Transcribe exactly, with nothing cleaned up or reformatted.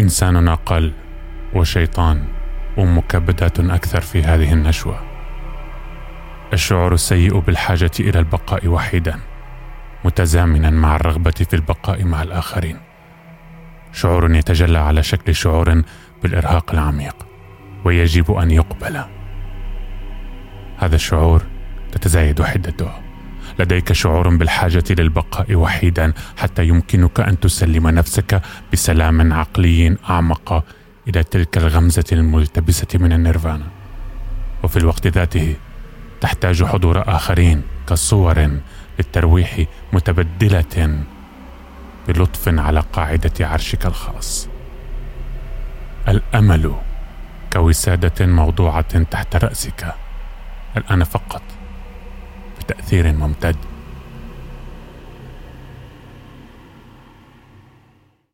إنسان أقل وشيطان ومكبدات أكثر في هذه النشوة. الشعور السيء بالحاجة إلى البقاء وحيدا متزامنا مع الرغبة في البقاء مع الآخرين، شعور يتجلى على شكل شعور بالإرهاق العميق ويجب أن يقبل. هذا الشعور تتزايد حدته. لديك شعور بالحاجة للبقاء وحيدا حتى يمكنك أن تسلم نفسك بسلام عقلي أعمق إلى تلك الغمزة الملتبسة من النيرفانا، وفي الوقت ذاته تحتاج حضور آخرين كصور للترويح متبدلة بلطف على قاعدة عرشك الخاص. الأمل كوسادة موضوعة تحت رأسك الآن فقط بتأثير ممتد